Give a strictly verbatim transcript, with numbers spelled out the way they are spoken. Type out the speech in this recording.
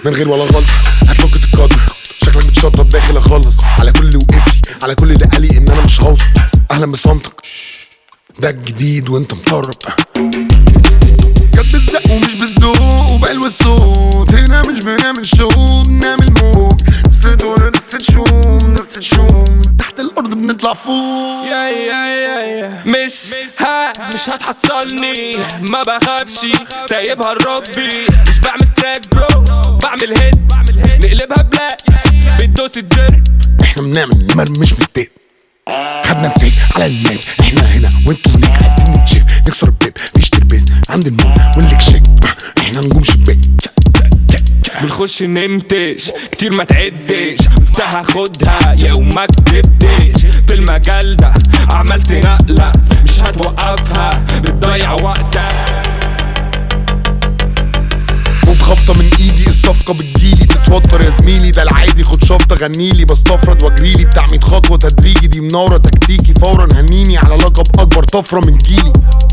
من غير ولا غلط هتفك تتقدر، شكلك بتشطب داخل اخلص على كل اللي وقفلي، على كل اللي قالي ان انا مش هوصل. اهلا بصمتك ده الجديد وانت مطرب، جت بالزق ومش بالذوق وبقلب الصوت، هنا مش بنعمل شو بنعمل موج، نفس دول نفس تشوم نفس تشوم من تحت الارض بنطلع فوق. يا يا يا يا مش ها مش هتحصلني، ما بخافش سايبها لربي، مش بعمل تراك برو بعمل هيت نقلبها بلاك بتدوس الزر. احنا بنعمل المرمى مش مستيق، خدنا نتيك على المال، احنا هنا وانتوا هناك، عايزين نتشيف نكسر البيب مفيش تربيس عند الموت واللي شيك، احنا نجوم شباك بنخش نمتش كتير ما تعدش، قلت هاخدها يا وما كدبتش، في المجال ده عملت نقلة مش هتوقفها بتضيع وقتك. خد خبطة من ايدي الصفقة بتجيلي، بتتوتر يا زميلي ده العادي، خد شفطة غنيلي بستفرد واجريلي، بتاع ميت خطوة تدريجي دي منورة تكتيكي فورا، هنيني على لقب اكبر طفرة من جيلي.